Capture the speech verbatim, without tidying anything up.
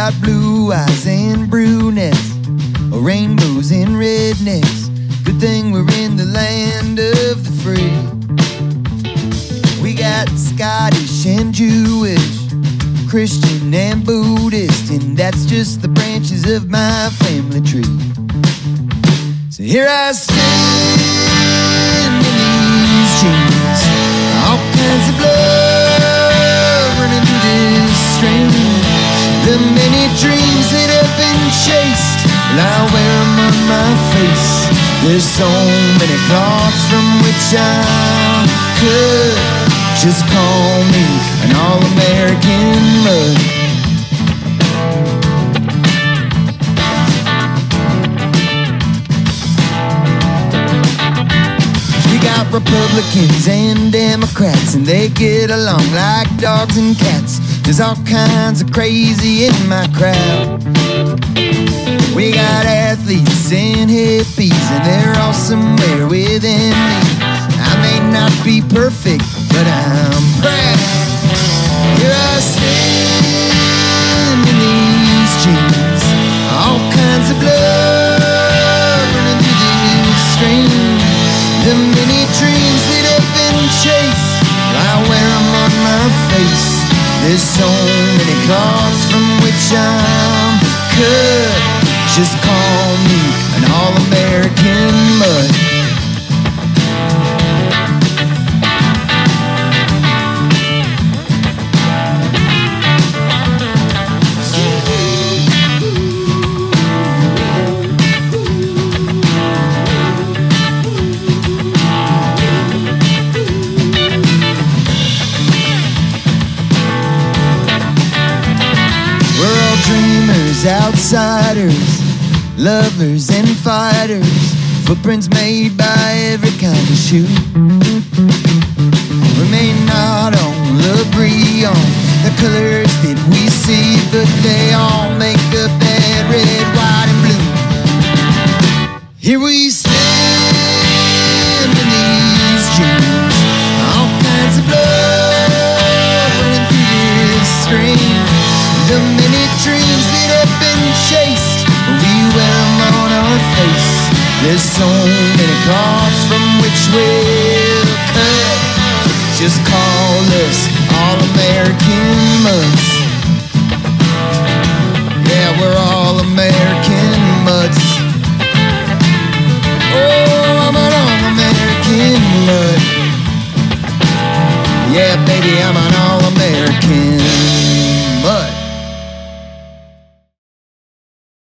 got blue eyes and brunettes, rainbows and rednecks. Good thing we're in the land of the free. We got Scottish and Jewish, Christian and Buddhist, and that's just the branches of my family tree. So here I stand in these jeans, all kinds of blood running through this stream. The many dreams that have been chased, well, I wear them on my face. There's so many cloths from which I could just call me an all-American mud. We got Republicans and Democrats, and they get along like dogs and cats. There's all kinds of crazy in my crowd. We got athletes and hippies, and they're all somewhere within me. I may not be perfect, but I'm proud. Here I stand in these jeans, all kinds of blood running through this stream. The many dreams that have been chased, I wear them on my face. There's so many cloths from which I'm cut. Just call me an all-American mud. We're all dreamers, outsiders, lovers and fighters, footprints made by every kind of shoe. We may not all agree on the colors that we see, but they all make up that red, white, and blue. Here we stand in these jeans, all kinds of blood running through this stream. The many dreams that have been chased, we wear them on our face. There's so many cloths from which we'll cut. Just call us all-American muds. Yeah, we're all-American muds. Oh, I'm an all-American mud. Yeah, baby, I'm an all-American.